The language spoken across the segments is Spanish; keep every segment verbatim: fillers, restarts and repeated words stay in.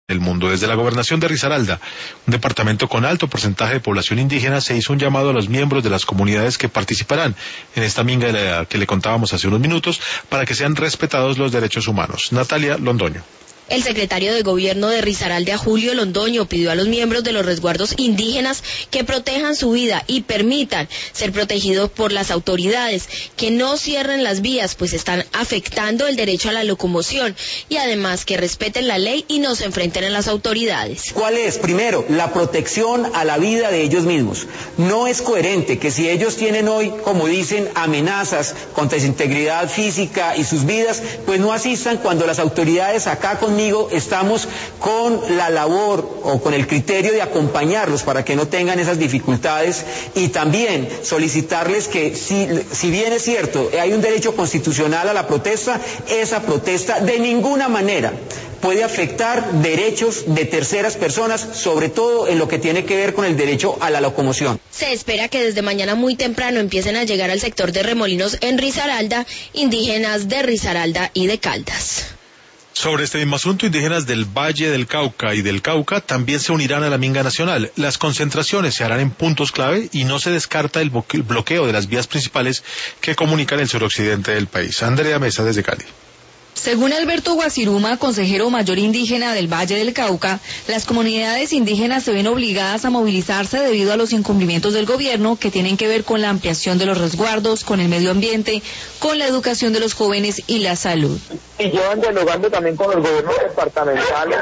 El mundo. Desde la gobernación de Risaralda, un departamento con alto porcentaje de población indígena, se hizo un llamado a los miembros de las comunidades que participarán en esta minga de la que le contábamos hace unos minutos para que sean respetados los derechos humanos. Natalia Londoño. El secretario de Gobierno de Risaralda, Julio Londoño, pidió a los miembros de los resguardos indígenas que protejan su vida y permitan ser protegidos por las autoridades, que no cierren las vías, pues están afectando el derecho a la locomoción, y además que respeten la ley y no se enfrenten a las autoridades. ¿Cuál es? Primero, la protección a la vida de ellos mismos. No es coherente que si ellos tienen hoy, como dicen, amenazas contra su integridad física y sus vidas, pues no asistan cuando las autoridades acá con estamos con la labor o con el criterio de acompañarlos para que no tengan esas dificultades, y también solicitarles que si, si bien es cierto, hay un derecho constitucional a la protesta, esa protesta de ninguna manera puede afectar derechos de terceras personas, sobre todo en lo que tiene que ver con el derecho a la locomoción. Se espera que desde mañana muy temprano empiecen a llegar al sector de Remolinos en Risaralda indígenas de Risaralda y de Caldas. Sobre este mismo asunto, indígenas del Valle del Cauca y del Cauca también se unirán a la minga nacional. Las concentraciones se harán en puntos clave y no se descarta el bloqueo de las vías principales que comunican el suroccidente del país. Andrea Mesa, desde Cali. Según Alberto Guasiruma, consejero mayor indígena del Valle del Cauca, las comunidades indígenas se ven obligadas a movilizarse debido a los incumplimientos del gobierno que tienen que ver con la ampliación de los resguardos, con el medio ambiente, con la educación de los jóvenes y la salud. Y llevan dialogando también con los gobiernos departamentales,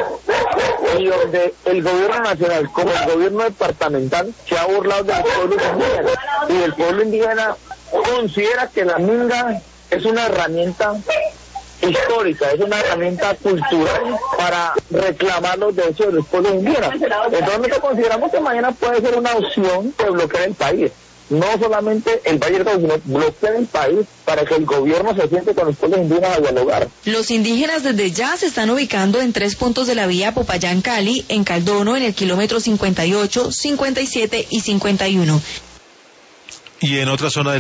y donde el gobierno nacional como el gobierno departamental se ha burlado de los pueblos indígenas, y el pueblo indígena considera que la minga es una herramienta histórica, es una herramienta cultural para reclamar los derechos de los pueblos indígenas. Entonces consideramos que mañana puede ser una opción de bloquear el país. No solamente el Valle del Cauca, sino bloquear el país para que el gobierno se siente con los pueblos indígenas a dialogar. Los indígenas desde ya se están ubicando en tres puntos de la vía Popayán-Cali, en Caldono, en el kilómetro cincuenta y ocho, cincuenta y siete y cincuenta y uno. Y en otra zona del